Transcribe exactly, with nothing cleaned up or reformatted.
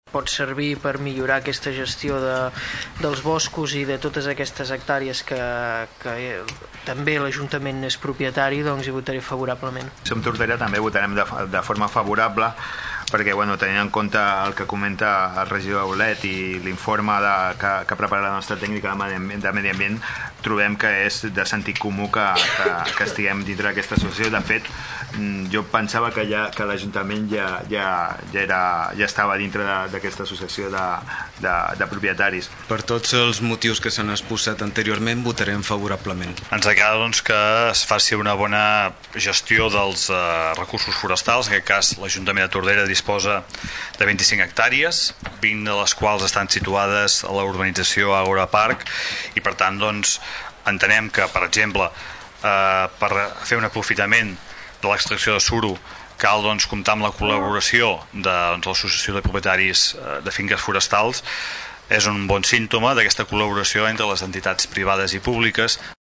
pot servir per millorar aquesta gestió de, dels boscos i de totes aquestes hectàrees que, que també l'Ajuntament és propietari, doncs hi votaré favorablement. Som Tordera també votarem de, de forma favorable perquè, bueno, tenint en compte el que comenta el regidor Aulet i l'informe que, que prepara la nostra tècnica de medi, de medi ambient, trobem que és de sentit comú que, que, que estiguem dintre d'aquesta associació. De fet, jo pensava que, ja, que l'Ajuntament ja, ja, ja, era, ja estava dintre d'aquesta associació de, de, de propietaris. Per tots els motius que s'han exposat anteriorment, votarem favorablement. Ens agrada, doncs, que es faci una bona gestió dels eh, recursos forestals. En aquest cas, l'Ajuntament de Tordera disposa de vint-i-cinc hectàrees, vint de les quals estan situades a la urbanització Agora Park, i per tant, doncs, entenem que, per exemple, eh, per fer un aprofitament de l'extracció de suro cal, doncs, comptar amb la col·laboració de, doncs, l'Associació de Propietaris de Finques Forestals. És un bon símptoma d'aquesta col·laboració entre les entitats privades i públiques.